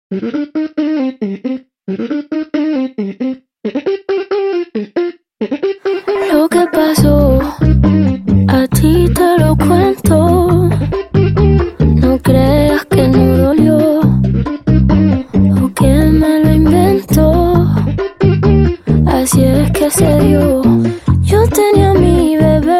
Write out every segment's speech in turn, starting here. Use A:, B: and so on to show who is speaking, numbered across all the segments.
A: Lo que pasó, a ti te lo cuento. No creas que no dolió o que me lo inventó. Así es que se dio. Yo tenía a mi bebé,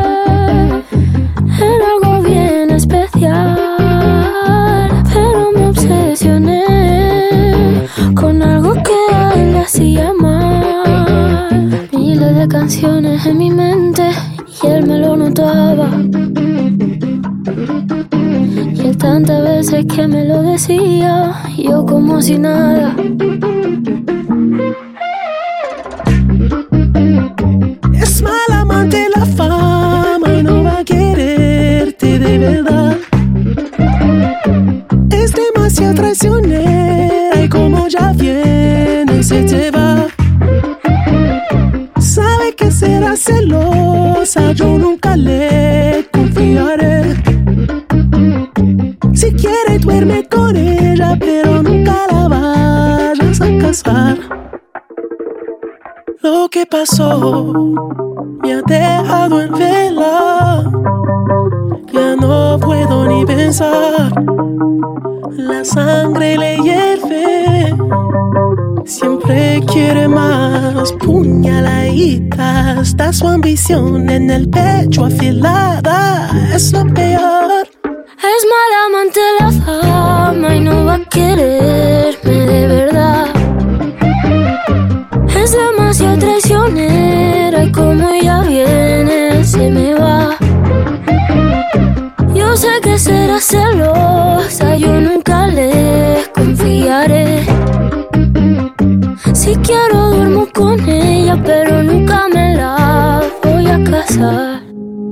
A: era algo bien especial, pero me obsesioné con algo que a él le hacía mal. Miles de canciones en mi mente y él me lo notaba. Y él tantas veces que me lo decía, yo como si nada.
B: Es mal amante la fama y no va a quererte de verdad. Es demasiado traicionera y como ya viene se te va. Sabe que será celosa, yo nunca le confiaré. Si quiere duerme con ella, pero nunca la vayas a casar. Lo que pasó me ha dejado en vela. Ya no puedo ni pensar. La sangre le hierve. Siempre quiere más. Puñaladita. Está su ambición en el pecho afilada. Es lo peor.
A: Es mala amante la fama y no va a quererme de verdad. Es demasiado traicionera y como ella viene se me va. Yo sé que será celosa, yo nunca le confiaré. Si quiero duermo con ella, pero nunca me la voy a casar.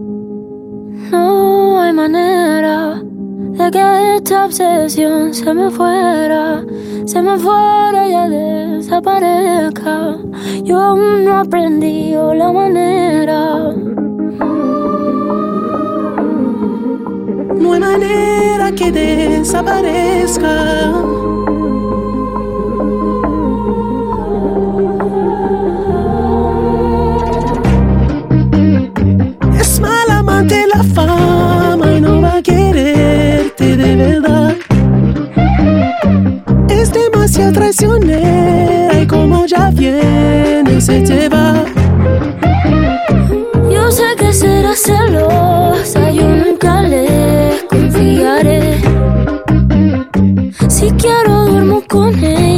A: No hay manera de que esta obsesión se me fuera y ya desaparezca. Yo aún no aprendí la manera.
B: No hay manera que desaparezca. Es mal amante la fama y no va a quererte de verdad. Es demasiado traicionera y como ya viene se te va.
A: Yo sé que será celosa, yo nunca le confiaré. Si quiero duermo con ella.